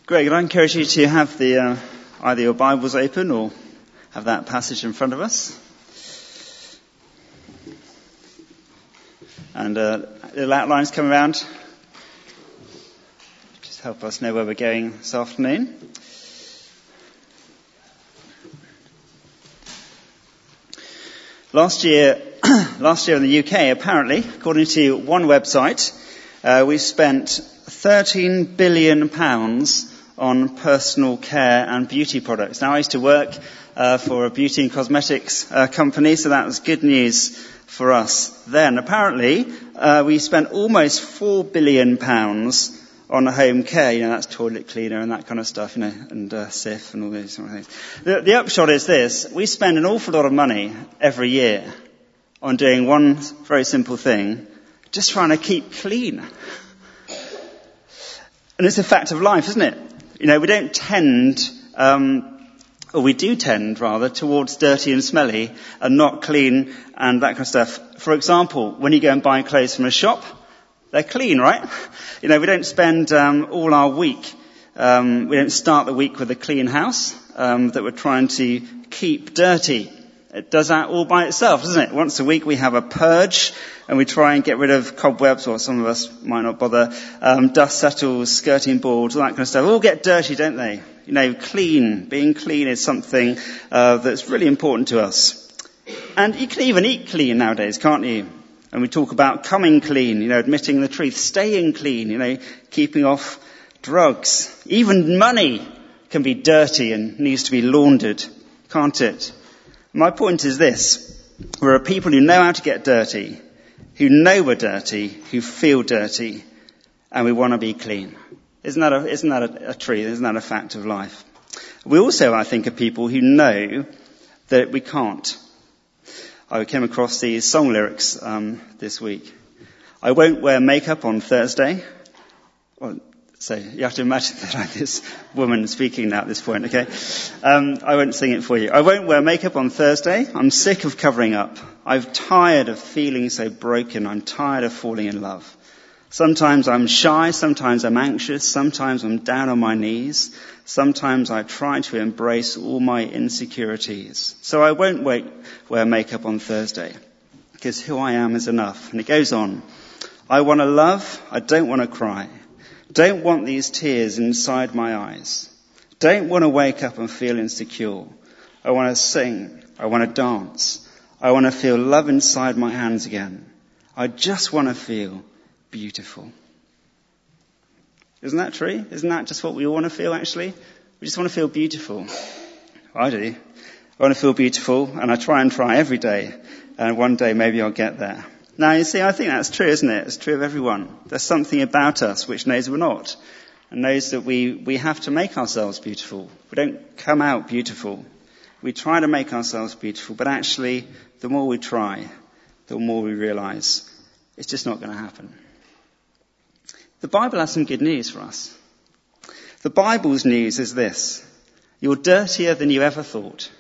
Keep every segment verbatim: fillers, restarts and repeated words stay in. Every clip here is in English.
Greg, I encourage you to have the uh, either your Bibles open or have that passage in front of us. And uh, little outlines come around. Just help us know where we're going this afternoon. Last year, last year in the U K, apparently, according to one website, uh, we spent thirteen billion pounds on personal care and beauty products. Now, I used to work uh, for a beauty and cosmetics uh, company, so that was good news for us then. Apparently, uh, we spent almost four billion pounds on home care. You know, that's toilet cleaner and that kind of stuff, you know, and uh, Sif and all those sort of things. The, the upshot is this: we spend an awful lot of money every year on doing one very simple thing, just trying to keep clean. And it's a fact of life, isn't it? You know, we don't tend, um, or we do tend, rather, towards dirty and smelly and not clean and that kind of stuff. For example, when you go and buy clothes from a shop, they're clean, right? You know, we don't spend um, all our week, um, we don't start the week with a clean house um, that we're trying to keep dirty. It does that all by itself, doesn't it? Once a week we have a purge and we try and get rid of cobwebs, or some of us might not bother, um, dust settles, skirting boards, all that kind of stuff. All get dirty, don't they? You know, clean, being clean is something uh, that's really important to us. And you can even eat clean nowadays, can't you? And we talk about coming clean, you know, admitting the truth, staying clean, you know, keeping off drugs. Even money can be dirty and needs to be laundered, can't it? My point is this: we're a people who know how to get dirty, who know we're dirty, who feel dirty, and we want to be clean. Isn't that a, isn't that a, a truth? Isn't that a fact of life? We also, I think, are people who know that we can't. I came across these song lyrics um, this week. I won't wear makeup on Thursday. Well, so you have to imagine that I'm this woman speaking now at this point, okay? Um, I won't sing it for you. I won't wear makeup on Thursday. I'm sick of covering up. I'm tired of feeling so broken. I'm tired of falling in love. Sometimes I'm shy. Sometimes I'm anxious. Sometimes I'm down on my knees. Sometimes I try to embrace all my insecurities. So I won't wait, wear makeup on Thursday, because who I am is enough. And it goes on. I want to love. I don't want to cry. Don't want these tears inside my eyes. Don't want to wake up and feel insecure. I want to sing. I want to dance. I want to feel love inside my hands again. I just want to feel beautiful. Isn't that true? Isn't that just what we all want to feel, actually? We just want to feel beautiful. I do. I want to feel beautiful, and I try and try every day. And one day maybe I'll get there. Now, you see, I think that's true, isn't it? It's true of everyone. There's something about us which knows we're not, and knows that we, we have to make ourselves beautiful. We don't come out beautiful. We try to make ourselves beautiful, but actually, the more we try, the more we realize it's just not going to happen. The Bible has some good news for us. The Bible's news is this: you're dirtier than you ever thought.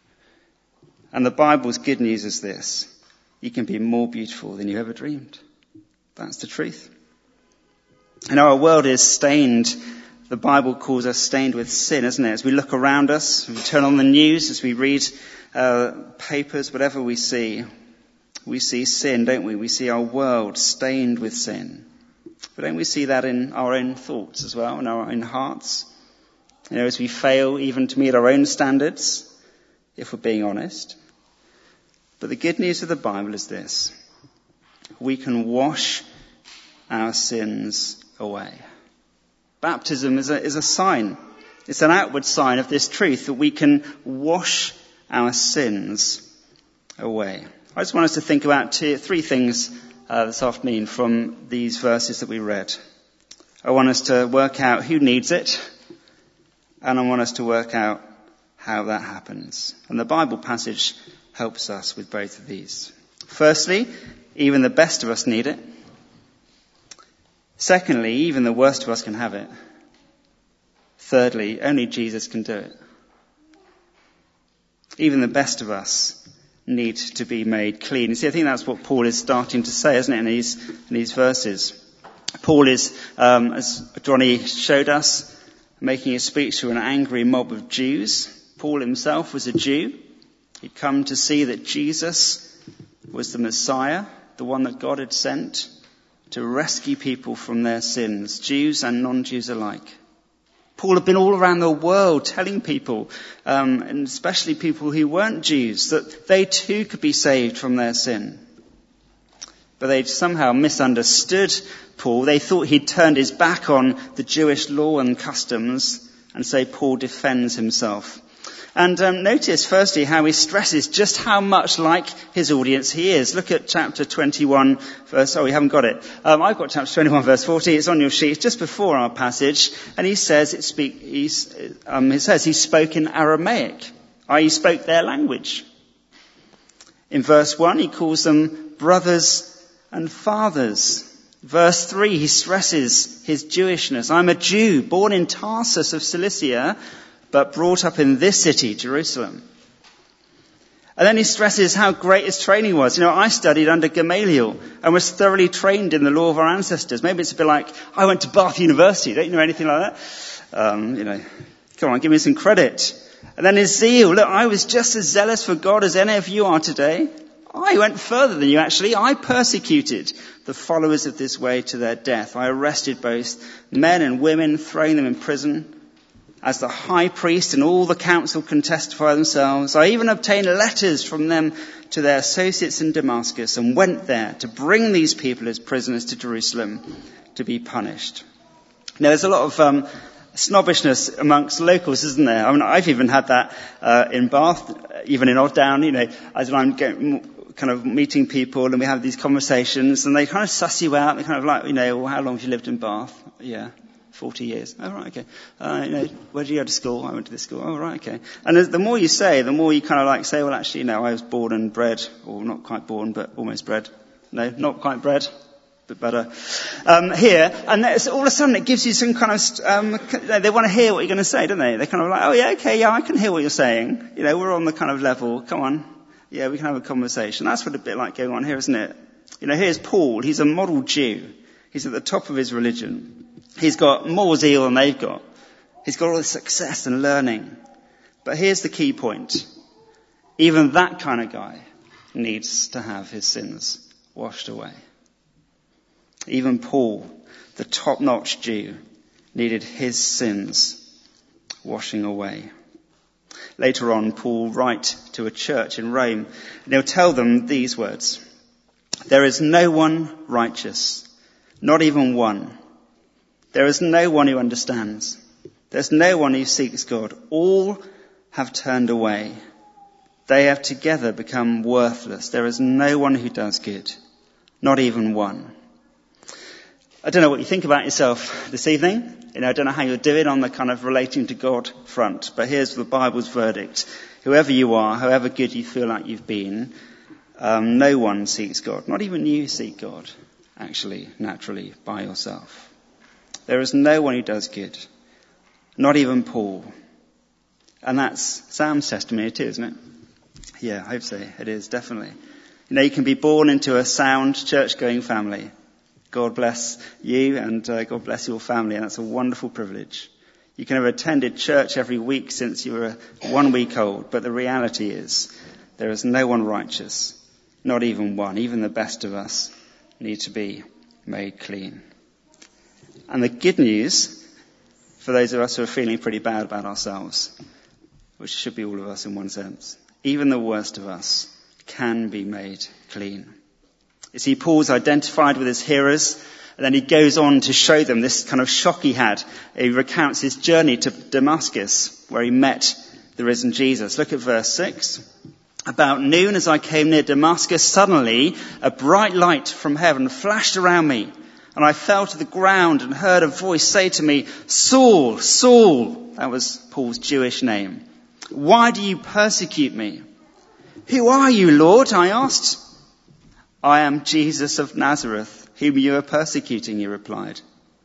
And the Bible's good news is this: you can be more beautiful than you ever dreamed. That's the truth. And our world is stained. The Bible calls us stained with sin, isn't it? As we look around us, as we turn on the news, as we read uh, papers, whatever we see, we see sin, don't we? We see our world stained with sin. But don't we see that in our own thoughts as well, in our own hearts? You know, as we fail even to meet our own standards, if we're being honest. But the good news of the Bible is this: we can wash our sins away. Baptism is a, is a sign. It's an outward sign of this truth, that we can wash our sins away. I just want us to think about two, three things uh, this afternoon from these verses that we read. I want us to work out who needs it, and I want us to work out how that happens. And the Bible passage helps us with both of these. Firstly, even the best of us need it. Secondly, even the worst of us can have it. Thirdly, only Jesus can do it. Even the best of us need to be made clean. You see, I think that's what Paul is starting to say, isn't it, in these, in these verses. Paul is, um, as Johnny showed us, making a speech to an angry mob of Jews. Paul himself was a Jew. He'd come to see that Jesus was the Messiah, the one that God had sent to rescue people from their sins, Jews and non-Jews alike. Paul had been all around the world telling people, um, and especially people who weren't Jews, that they too could be saved from their sin. But they'd somehow misunderstood Paul. They thought he'd turned his back on the Jewish law and customs, and so Paul defends himself. And um, notice, firstly, how he stresses just how much like his audience he is. Look at chapter twenty-one, verse... Oh, we haven't got it. Um, I've got chapter twenty-one, verse forty. It's on your sheet, just before our passage. And he says, it speak, he's, um, it says he spoke in Aramaic, that is he spoke their language. In verse one, he calls them brothers and fathers. Verse three, he stresses his Jewishness. I'm a Jew, born in Tarsus of Cilicia, but brought up in this city, Jerusalem. And then he stresses how great his training was. You know, I studied under Gamaliel and was thoroughly trained in the law of our ancestors. Maybe it's a bit like, I went to Bath University. Don't you know anything like that? Um, you know, come on, give me some credit. And then his zeal. Look, I was just as zealous for God as any of you are today. I went further than you, actually. I persecuted the followers of this way to their death. I arrested both men and women, throwing them in prison. As the high priest and all the council can testify themselves, I even obtained letters from them to their associates in Damascus and went there to bring these people as prisoners to Jerusalem to be punished. Now, there's a lot of um, snobbishness amongst locals, isn't there? I mean, I've even had that uh, in Bath, even in Odddown, you know, as I'm going, kind of meeting people and we have these conversations and they kind of suss you out. They kind of like, you know, well, how long have you lived in Bath? Yeah. forty years. Oh, right, okay. Uh, you know, where did you go to school? I went to this school. Oh, right, okay. And the more you say, the more you kind of like say, well, actually, no, I was born and bred, or not quite born, but almost bred. No, not quite bred, but better. Um, here, and all of a sudden it gives you some kind of, um, they want to hear what you're going to say, don't they? They're kind of like, oh, yeah, okay, yeah, I can hear what you're saying. You know, we're on the kind of level. Come on. Yeah, we can have a conversation. That's what a bit like going on here, isn't it? You know, here's Paul. He's a model Jew. He's at the top of his religion. He's got more zeal than they've got. He's got all this success and learning. But here's the key point. Even that kind of guy needs to have his sins washed away. Even Paul, the top-notch Jew, needed his sins washing away. Later on, Paul will write to a church in Rome, and he'll tell them these words. There is no one righteous, not even one. There is no one who understands. There's no one who seeks God. All have turned away. They have together become worthless. There is no one who does good, not even one. I don't know what you think about yourself this evening. You know, I don't know how you're doing on the kind of relating to God front, but here's the Bible's verdict. Whoever you are, however good you feel like you've been, um, no one seeks God. Not even you seek God, actually, naturally, by yourself. There is no one who does good, not even Paul. And that's Sam's testimony too, isn't it? Yeah, I hope so. It is, definitely. You know, you can be born into a sound church-going family. God bless you and uh, God bless your family, and that's a wonderful privilege. You can have attended church every week since you were one week old, but the reality is there is no one righteous, not even one. Even the best of us need to be made clean. And the good news, for those of us who are feeling pretty bad about ourselves, which should be all of us in one sense, even the worst of us can be made clean. You see, Paul's identified with his hearers, and then he goes on to show them this kind of shock he had. He recounts his journey to Damascus, where he met the risen Jesus. Look at verse six. About noon, as I came near Damascus, suddenly a bright light from heaven flashed around me, and I fell to the ground and heard a voice say to me, Saul, Saul, that was Paul's Jewish name, why do you persecute me? Who are you, Lord? I asked. I am Jesus of Nazareth, whom you are persecuting, he replied.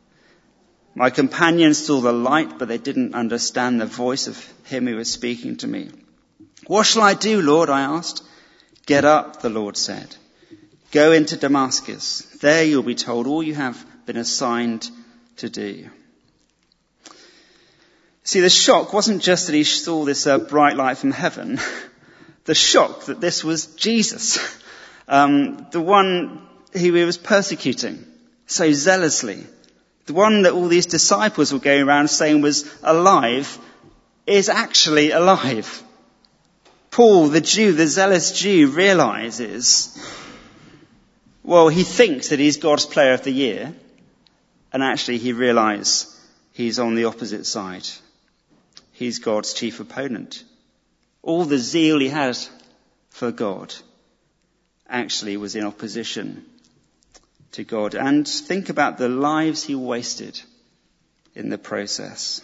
My companions saw the light, but they didn't understand the voice of him who was speaking to me. What shall I do, Lord? I asked. Get up, the Lord said. Go into Damascus. There you'll be told all you have been assigned to do. See, the shock wasn't just that he saw this uh, bright light from heaven. The shock that this was Jesus, um, the one who he was persecuting so zealously, the one that all these disciples were going around saying was alive, is actually alive. Paul, the Jew, the zealous Jew, realizes, well, he thinks that he's God's player of the year, and actually he realizes he's on the opposite side. He's God's chief opponent. All the zeal he had for God actually was in opposition to God. And think about the lives he wasted in the process.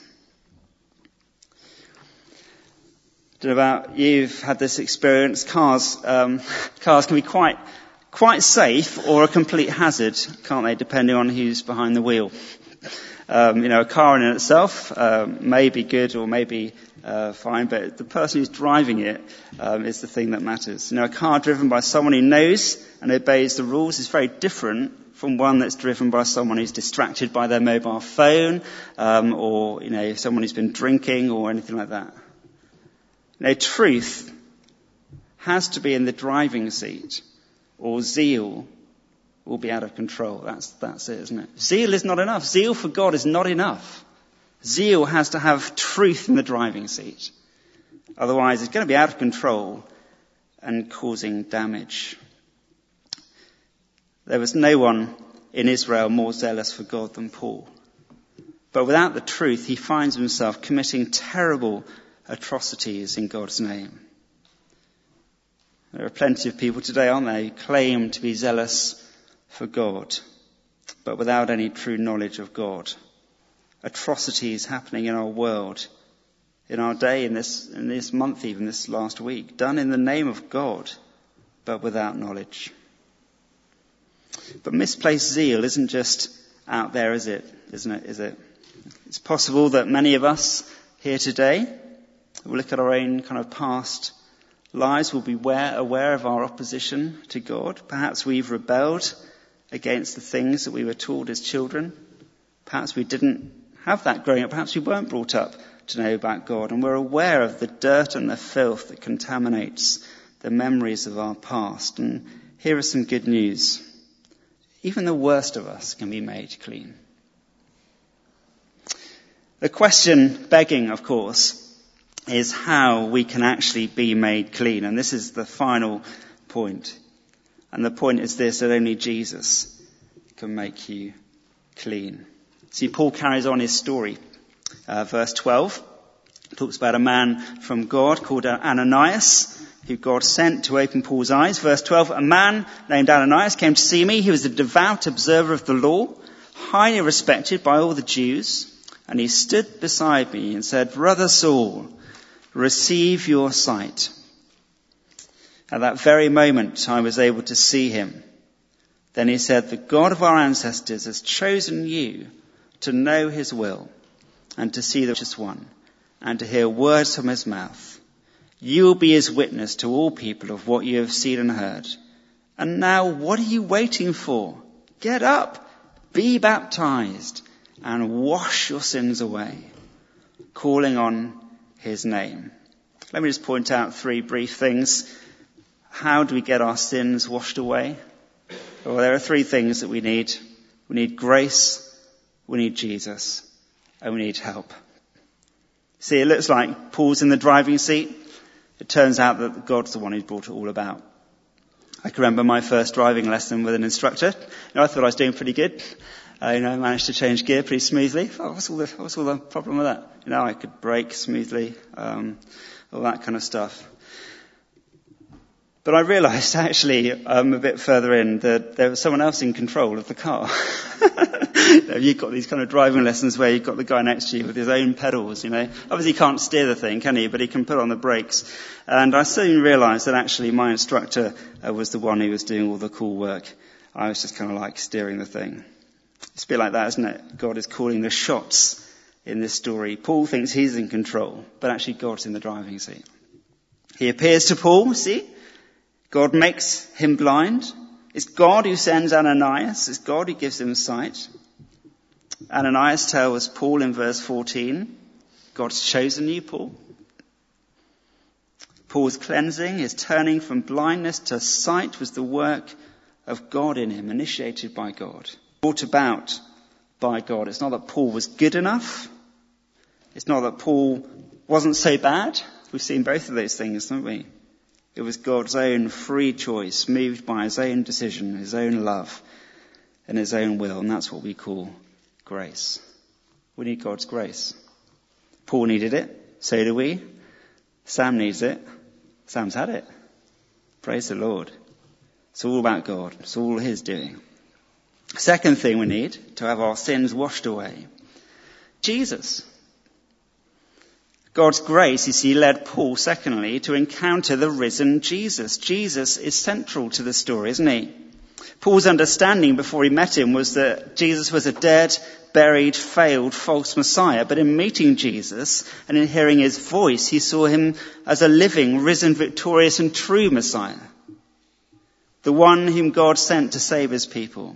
I don't know about you've had this experience. Cars, um, cars can be quite, quite safe or a complete hazard, can't they, depending on who's behind the wheel. Um, you know, a car in itself uh, may be good or may be uh, fine, but the person who's driving it um, is the thing that matters. You know, a car driven by someone who knows and obeys the rules is very different from one that's driven by someone who's distracted by their mobile phone, um, or, you know, someone who's been drinking or anything like that. You know, truth has to be in the driving seat, or zeal will be out of control. That's, that's it, isn't it? Zeal is not enough. Zeal for God is not enough. Zeal has to have truth in the driving seat. Otherwise, it's going to be out of control and causing damage. There was no one in Israel more zealous for God than Paul. But without the truth, he finds himself committing terrible atrocities in God's name. There are plenty of people today, aren't there, who claim to be zealous for God, but without any true knowledge of God. Atrocities happening in our world, in our day, in this, in this month, even this last week, done in the name of God, but without knowledge. But misplaced zeal isn't just out there, is it? Isn't it? Is it? It's possible that many of us here today will look at our own kind of past lives, will be aware, aware of our opposition to God. Perhaps we've rebelled against the things that we were taught as children. Perhaps we didn't have that growing up. Perhaps we weren't brought up to know about God. And we're aware of the dirt and the filth that contaminates the memories of our past. And here is some good news. Even the worst of us can be made clean. The question begging, of course, is how we can actually be made clean. And this is the final point. And the point is this, that only Jesus can make you clean. See, Paul carries on his story. Uh, verse twelve talks about a man from God called Ananias, who God sent to open Paul's eyes. Verse twelve, a man named Ananias came to see me. He was a devout observer of the law, highly respected by all the Jews. And he stood beside me and said, Brother Saul, receive your sight. At that very moment, I was able to see him. Then he said, the God of our ancestors has chosen you to know his will and to see the righteous one and to hear words from his mouth. You will be his witness to all people of what you have seen and heard. And now what are you waiting for? Get up, be baptized, and wash your sins away, calling on his name. Let me just point out three brief things. How do we get our sins washed away? Well, there are three things that we need. We need grace, we need Jesus, and we need help. See, it looks like Paul's in the driving seat. It turns out that God's the one who's brought it all about. I can remember my first driving lesson with an instructor. You know, I thought I was doing pretty good. I, you know, managed to change gear pretty smoothly. Oh, what's all the, what's all the problem with that? You know, I could brake smoothly, um, all that kind of stuff. But I realised actually, um, a bit further in, that there was someone else in control of the car. You know, you've got these kind of driving lessons where you've got the guy next to you with his own pedals, you know. Obviously he can't steer the thing, can he? But he can put on the brakes. And I soon realised that actually my instructor uh, was the one who was doing all the cool work. I was just kind of like steering the thing. It's a bit like that, isn't it? God is calling the shots in this story. Paul thinks he's in control, but actually God's in the driving seat. He appears to Paul, see? God makes him blind. It's God who sends Ananias. It's God who gives him sight. Ananias tells Paul in verse fourteen God's chosen you, Paul. Paul's cleansing, his turning from blindness to sight, was the work of God in him, initiated by God, brought about by God. It's not that Paul was good enough. It's not that Paul wasn't so bad. We've seen both of those things, haven't we? It was God's own free choice, moved by his own decision, his own love, and his own will. And that's what we call grace. We need God's grace. Paul needed it. So do we. Sam needs it. Sam's had it. Praise the Lord. It's all about God. It's all his doing. Second thing we need to have our sins washed away. Jesus. God's grace, you see, led Paul, secondly, to encounter the risen Jesus. Jesus is central to the story, isn't he? Paul's understanding before he met him was that Jesus was a dead, buried, failed, false Messiah. But in meeting Jesus and in hearing his voice, he saw him as a living, risen, victorious and true Messiah. The one whom God sent to save his people.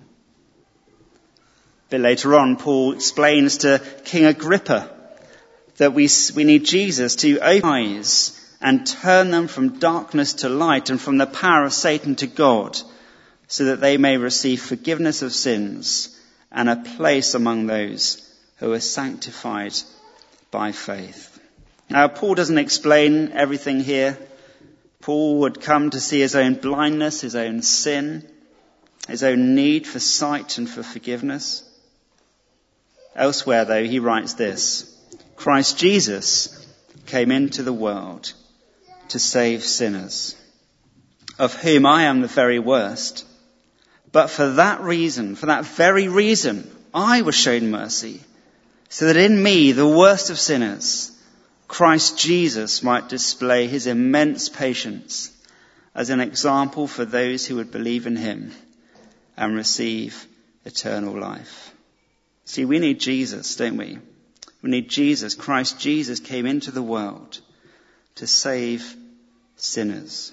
A bit later on, Paul explains to King Agrippa that we, we need Jesus to open eyes and turn them from darkness to light and from the power of Satan to God, so that they may receive forgiveness of sins and a place among those who are sanctified by faith. Now, Paul doesn't explain everything here. Paul would come to see his own blindness, his own sin, his own need for sight and for forgiveness. Elsewhere, though, he writes this: Christ Jesus came into the world to save sinners, of whom I am the very worst. But for that reason, for that very reason, I was shown mercy, so that in me, the worst of sinners, Christ Jesus might display his immense patience as an example for those who would believe in him and receive eternal life. See, we need Jesus, don't we? We need Jesus. Christ Jesus came into the world to save sinners.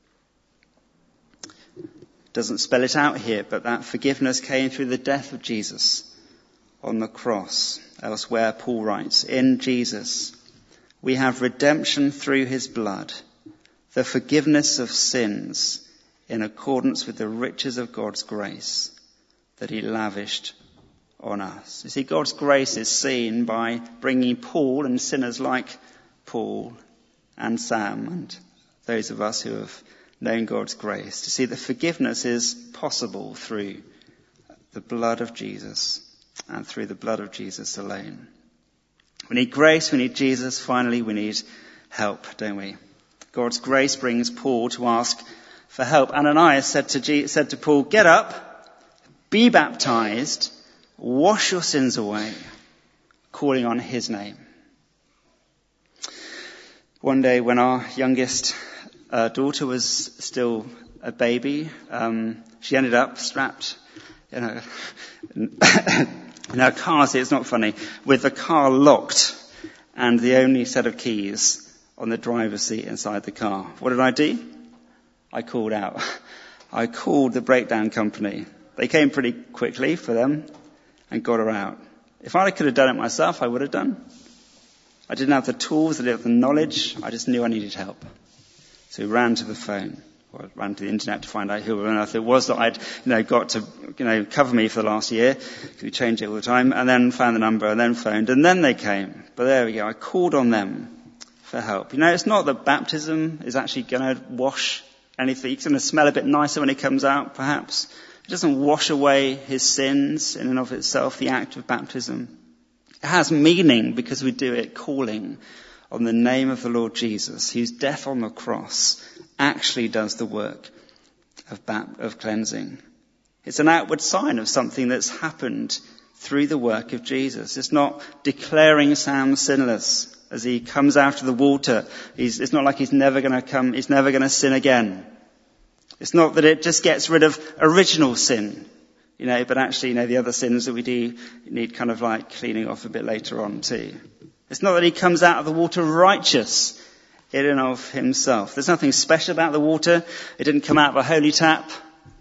Doesn't spell it out here, but that forgiveness came through the death of Jesus on the cross. Elsewhere, Paul writes, in Jesus, we have redemption through his blood, the forgiveness of sins in accordance with the riches of God's grace that he lavished on us. You see, God's grace is seen by bringing Paul and sinners like Paul and Sam and those of us who have known God's grace to see that forgiveness is possible through the blood of Jesus and through the blood of Jesus alone. We need grace, we need Jesus, finally we need help, don't we? God's grace brings Paul to ask for help. Ananias said to, G- said to Paul, get up, be baptized, wash your sins away, calling on his name. One day when our youngest uh, daughter was still a baby, um, she ended up strapped in a, in a car, see, it's not funny, with the car locked and the only set of keys on the driver's seat inside the car. What did I do? I called out. I called the breakdown company. They came pretty quickly for them and got her out. If I could have done it myself, I would have done. I didn't have the tools, I didn't have the knowledge. I just knew I needed help. So we ran to the phone, or ran to the internet to find out who on earth it was that I'd, you know, got to, you know, cover me for the last year. Because we changed it all the time. And then found the number, and then phoned, and then they came. But there we go. I called on them for help. You know, it's not that baptism is actually going to wash anything. It's going to smell a bit nicer when it comes out, perhaps. It doesn't wash away his sins in and of itself, the act of baptism. It has meaning because we do it calling on the name of the Lord Jesus, whose death on the cross actually does the work of, bap- of cleansing. It's an outward sign of something that's happened through the work of Jesus. It's not declaring Sam sinless as he comes out of the water. He's, it's not like he's never going to come, he's never going to sin again. It's not that it just gets rid of original sin, you know, but actually, you know, the other sins that we do need kind of like cleaning off a bit later on too. It's not that he comes out of the water righteous in and of himself. There's nothing special about the water. It didn't come out of a holy tap.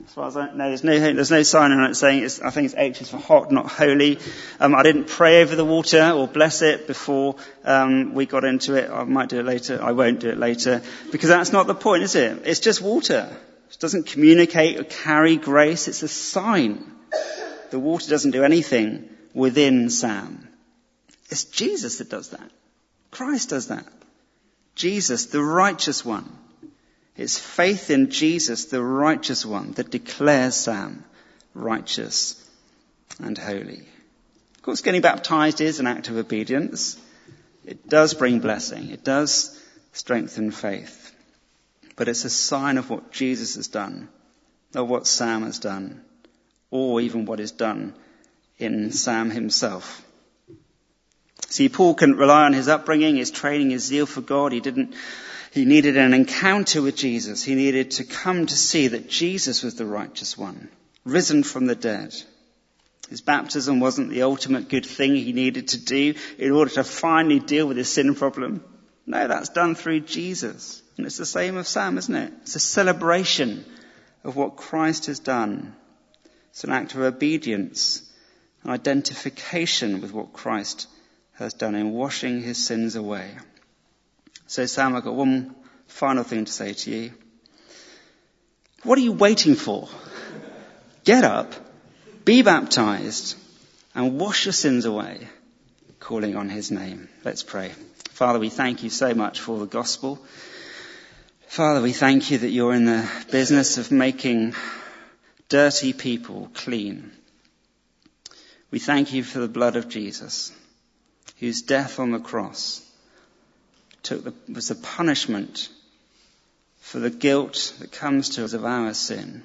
As far as I know, there's no, there's no sign on it saying it's, I think it's H is for hot, not holy. Um, I didn't pray over the water or bless it before um, we got into it. I might do it later. I won't do it later. Because that's not the point, is it? It's just water. It doesn't communicate or carry grace. It's a sign. The water doesn't do anything within Sam. It's Jesus that does that. Christ does that. Jesus, the righteous one. It's faith in Jesus, the righteous one, that declares Sam righteous and holy. Of course, getting baptized is an act of obedience. It does bring blessing. It does strengthen faith. But it's a sign of what Jesus has done, not what Sam has done, or even what is done in Sam himself. See, Paul couldn't rely on his upbringing, his training, his zeal for God. He didn't. He needed an encounter with Jesus. He needed to come to see that Jesus was the righteous one, risen from the dead. His baptism wasn't the ultimate good thing he needed to do in order to finally deal with his sin problem. No, that's done through Jesus. And it's the same of Sam, isn't it? It's a celebration of what Christ has done. It's an act of obedience, an identification with what Christ has done in washing his sins away. So Sam, I've got one final thing to say to you. What are you waiting for? Get up, be baptized, and wash your sins away, calling on his name. Let's pray. Father, we thank you so much for the gospel. Father, we thank you that you're in the business of making dirty people clean. We thank you for the blood of Jesus, whose death on the cross took the, was the punishment for the guilt that comes to us of our sin.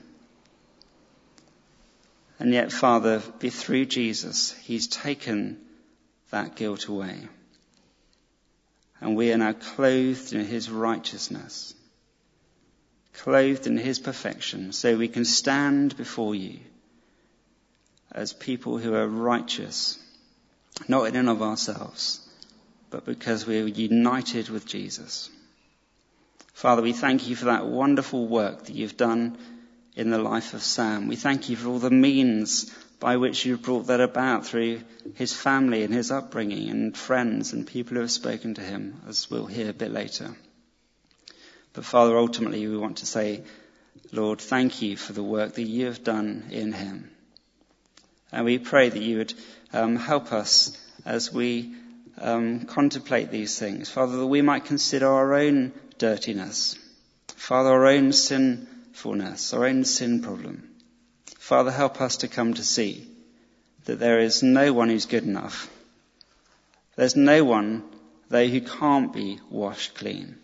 And yet, Father, through Jesus, he's taken that guilt away. And we are now clothed in his righteousness, clothed in his perfection, so we can stand before you as people who are righteous, not in and of ourselves, but because we are united with Jesus. Father, we thank you for that wonderful work that you've done in the life of Sam. We thank you for all the means by which you've brought that about through his family and his upbringing and friends and people who have spoken to him, as we'll hear a bit later. But Father, ultimately we want to say, Lord, thank you for the work that you have done in him. And we pray that you would um, help us as we um, contemplate these things. Father, that we might consider our own dirtiness. Father, our own sinfulness, our own sin problem. Father, help us to come to see that there is no one who's good enough. There's no one, though, who can't be washed clean.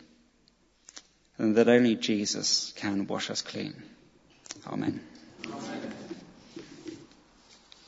And that only Jesus can wash us clean. Amen. Amen.